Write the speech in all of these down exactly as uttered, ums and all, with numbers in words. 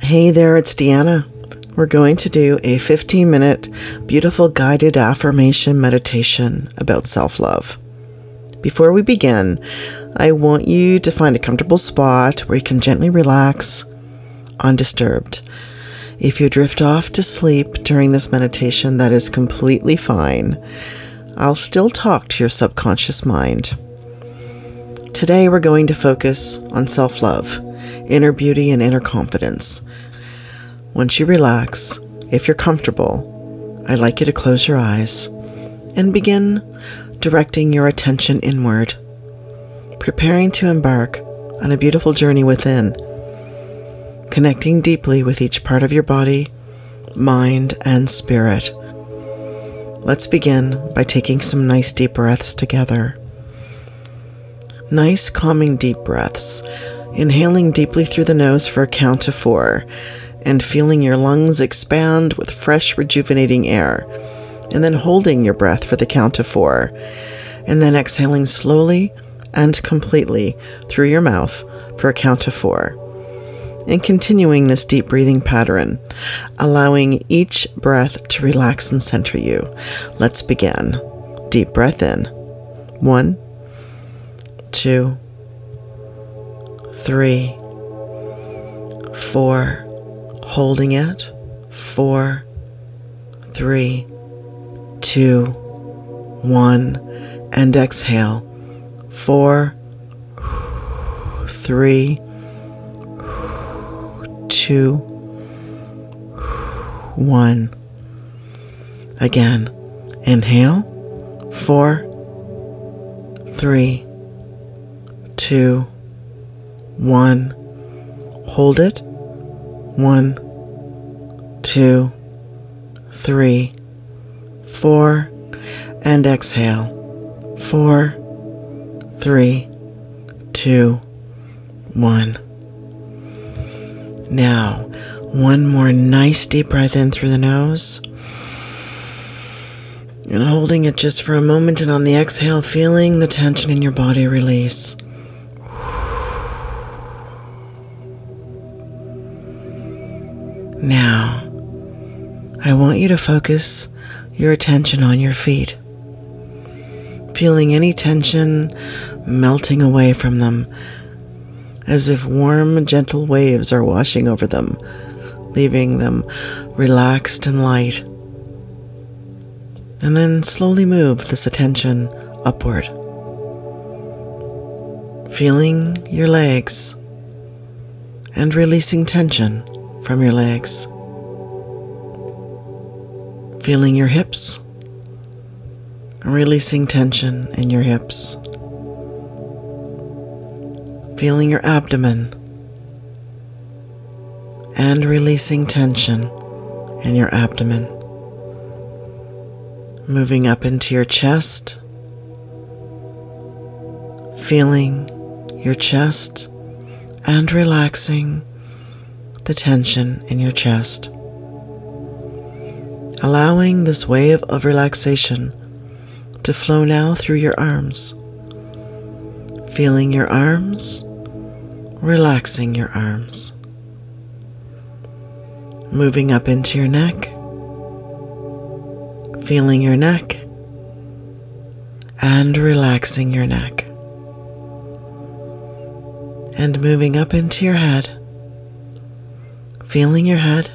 Hey there, it's Deanna. We're going to do a fifteen minute beautiful guided affirmation meditation about self-love. Before we begin, I want you to find a comfortable spot where you can gently relax, undisturbed. If you drift off to sleep during this meditation, that is completely fine. I'll still talk to your subconscious mind. Today we're going to focus on self-love, inner beauty, and inner confidence. Once you relax, if you're comfortable, I'd like you to close your eyes and begin directing your attention inward, preparing to embark on a beautiful journey within, connecting deeply with each part of your body, mind, and spirit. Let's begin by taking some nice deep breaths together. Nice, calming deep breaths, inhaling deeply through the nose for a count of four, and feeling your lungs expand with fresh, rejuvenating air, and then holding your breath for the count of four, and then exhaling slowly and completely through your mouth for a count of four, and continuing this deep breathing pattern, allowing each breath to relax and center you. Let's begin. Deep breath in. One, two, three, four, holding it, four, three, two, one, and exhale, four, three, two, one. Again, inhale, four, three, two, one, hold it, one, two, three, four, and exhale, four, three, two, one. Now, one more nice deep breath in through the nose, and holding it just for a moment, and on the exhale, feeling the tension in your body release. Now, I want you to focus your attention on your feet, feeling any tension melting away from them, as if warm, gentle waves are washing over them, leaving them relaxed and light. And then slowly move this attention upward, feeling your legs and releasing tension from your legs, feeling your hips and releasing tension in your hips, feeling your abdomen and releasing tension in your abdomen, moving up into your chest, feeling your chest and relaxing the tension in your chest, allowing this wave of relaxation to flow now through your arms, feeling your arms, relaxing your arms, moving up into your neck, feeling your neck and relaxing your neck, and moving up into your head, feeling your head,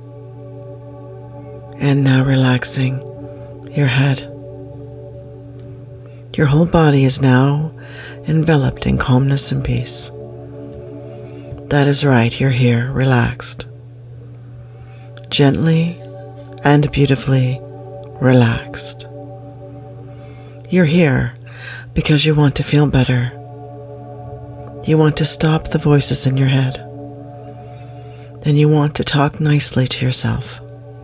and now relaxing your head. Your whole body is now enveloped in calmness and peace. That is right, you're here, relaxed. Gently and beautifully relaxed. You're here because you want to feel better. You want to stop the voices in your head. And you want to talk nicely to yourself.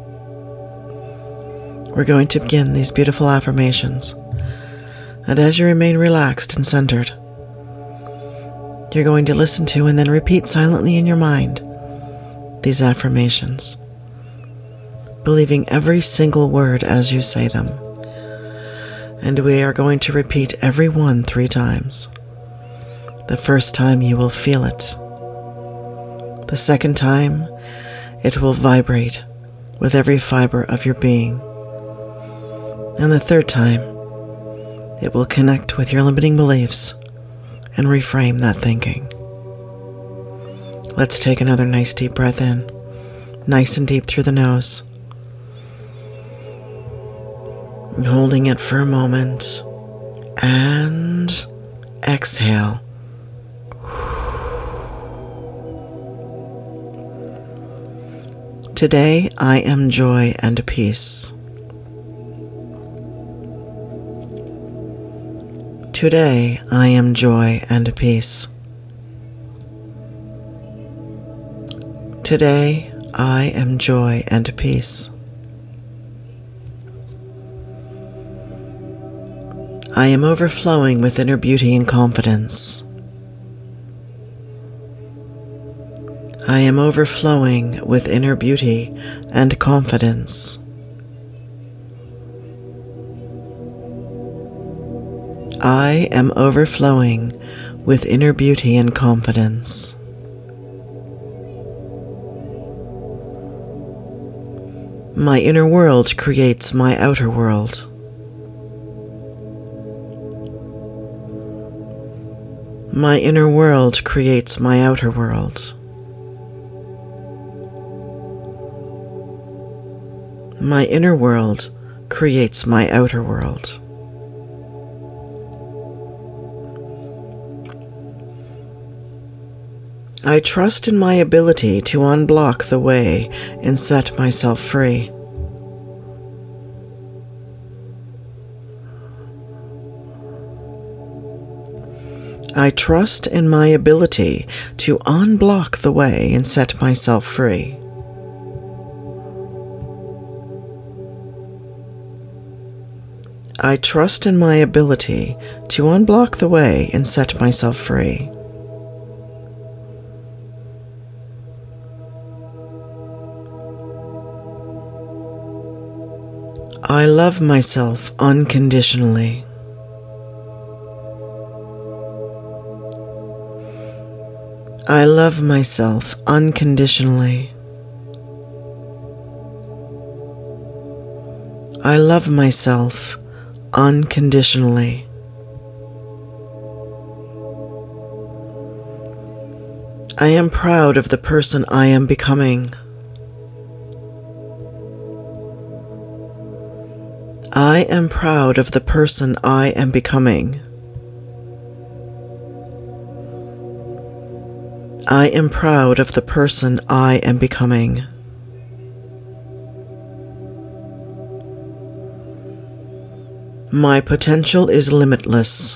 We're going to begin these beautiful affirmations. And as you remain relaxed and centered, you're going to listen to and then repeat silently in your mind these affirmations, believing every single word as you say them. And we are going to repeat every one three times. The first time you will feel it. The second time, it will vibrate with every fiber of your being. And the third time, it will connect with your limiting beliefs and reframe that thinking. Let's take another nice deep breath in, nice and deep through the nose. And holding it for a moment, and exhale. Today I am joy and peace. Today I am joy and peace. Today I am joy and peace. I am overflowing with inner beauty and confidence. I am overflowing with inner beauty and confidence. I am overflowing with inner beauty and confidence. My inner world creates my outer world. My inner world creates my outer world. My inner world creates my outer world. I trust in my ability to unblock the way and set myself free. I trust in my ability to unblock the way and set myself free. I trust in my ability to unblock the way and set myself free. I love myself unconditionally. I love myself unconditionally. I love myself unconditionally. I am proud of the person I am becoming. I am proud of the person I am becoming. I am proud of the person I am becoming. My potential is limitless.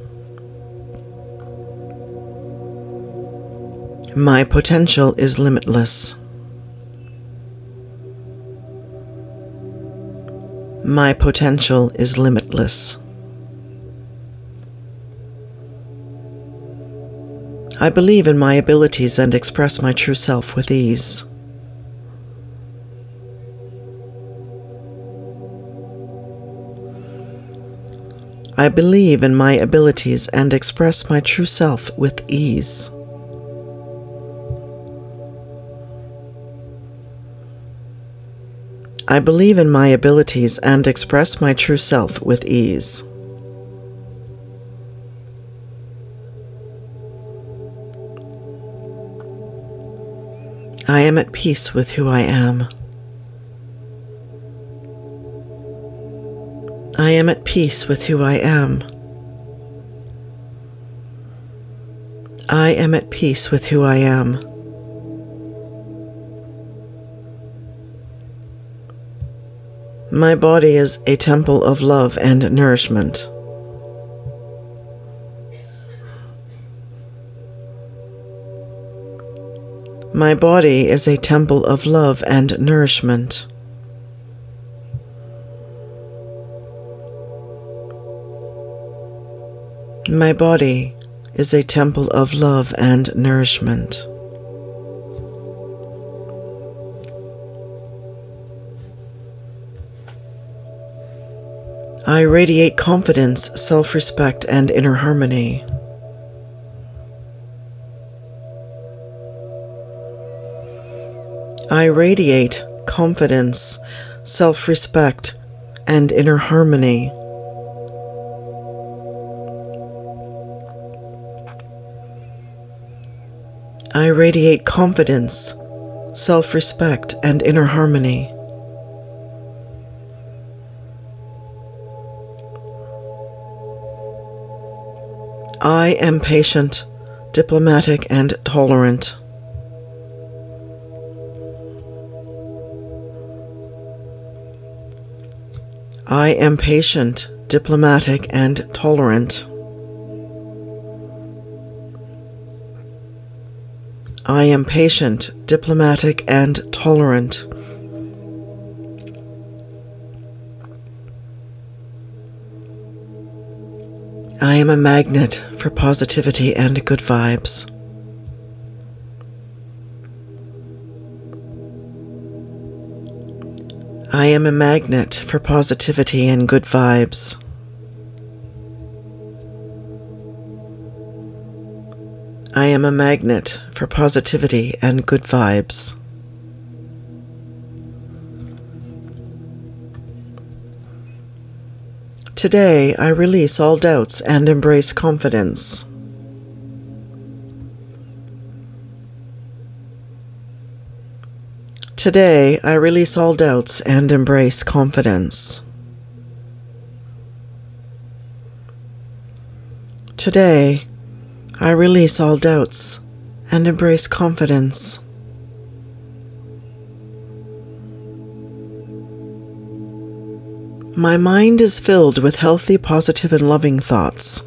My potential is limitless. My potential is limitless. I believe in my abilities and express my true self with ease. I believe in my abilities and express my true self with ease. I believe in my abilities and express my true self with ease. I am at peace with who I am. I am at peace with who I am. I am at peace with who I am. My body is a temple of love and nourishment. My body is a temple of love and nourishment. My body is a temple of love and nourishment. I radiate confidence, self-respect, and inner harmony. I radiate confidence, self-respect, and inner harmony. I radiate confidence, self-respect, and inner harmony. I am patient, diplomatic, and tolerant. I am patient, diplomatic, and tolerant. I am patient, diplomatic, and tolerant. I am a magnet for positivity and good vibes. I am a magnet for positivity and good vibes. I am a magnet for positivity and good vibes. Today, I release all doubts and embrace confidence. Today, I release all doubts and embrace confidence. Today, I release all doubts and embrace confidence. My mind is filled with healthy, positive, and loving thoughts.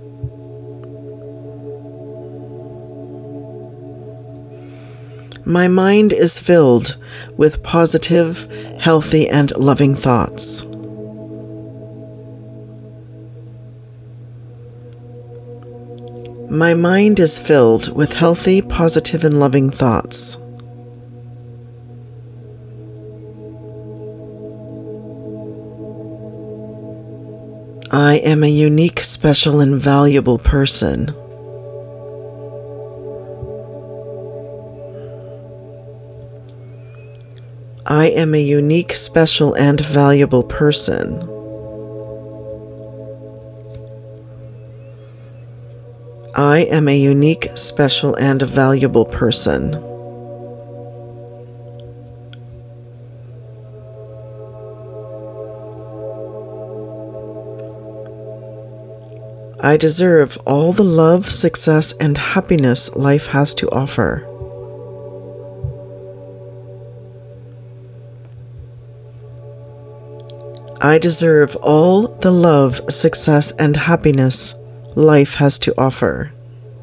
My mind is filled with positive, healthy, and loving thoughts. My mind is filled with healthy, positive, and loving thoughts. I am a unique, special, and valuable person. I am a unique, special, and valuable person. I am a unique, special, and valuable person. I deserve all the love, success, and happiness life has to offer. I deserve all the love, success, and happiness life has to offer.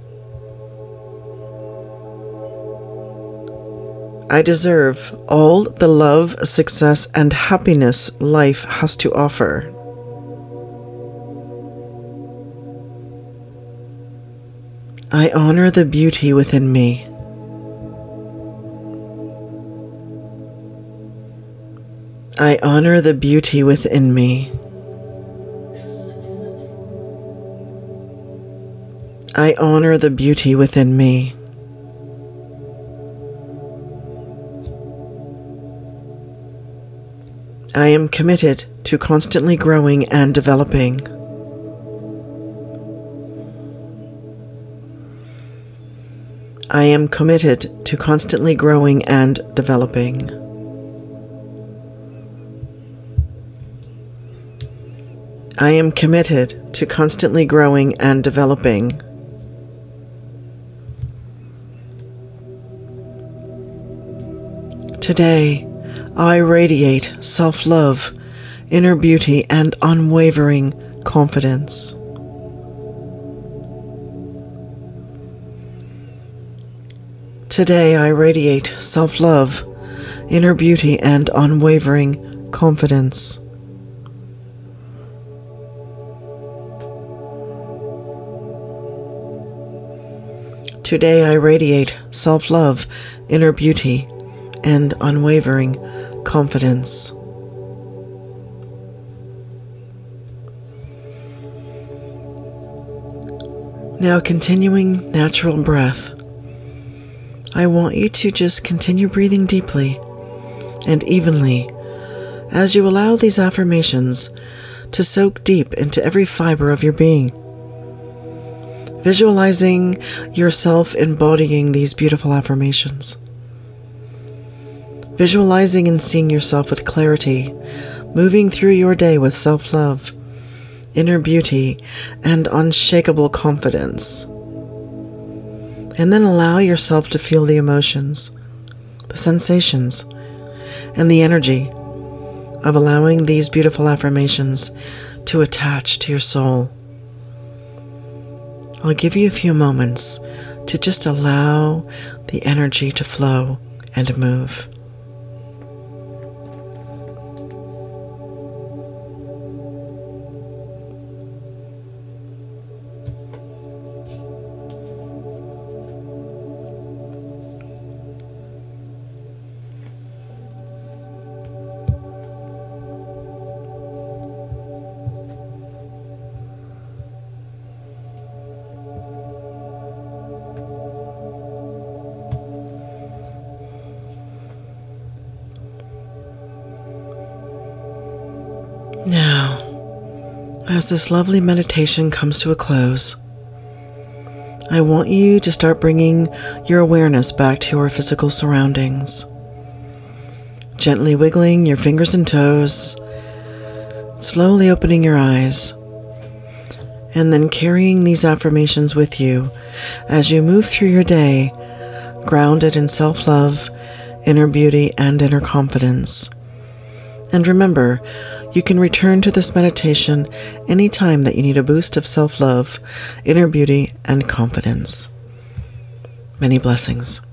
I deserve all the love, success, and happiness life has to offer. I honor the beauty within me. I honor the beauty within me. I honor the beauty within me. I am committed to constantly growing and developing. I am committed to constantly growing and developing. I am committed to constantly growing and developing. Today, I radiate self-love, inner beauty, and unwavering confidence. Today, I radiate self-love, inner beauty, and unwavering confidence. Today, I radiate self-love, inner beauty, and unwavering confidence. Now, continuing natural breath, I want you to just continue breathing deeply and evenly as you allow these affirmations to soak deep into every fiber of your being. Visualizing yourself embodying these beautiful affirmations. Visualizing and seeing yourself with clarity, moving through your day with self-love, inner beauty, and unshakable confidence. And then allow yourself to feel the emotions, the sensations, and the energy of allowing these beautiful affirmations to attach to your soul. I'll give you a few moments to just allow the energy to flow and move. Now, as this lovely meditation comes to a close, I want you to start bringing your awareness back to your physical surroundings. Gently wiggling your fingers and toes, slowly opening your eyes, and then carrying these affirmations with you as you move through your day, grounded in self-love, inner beauty, and inner confidence. And remember, you can return to this meditation anytime that you need a boost of self-love, inner beauty, and confidence. Many blessings.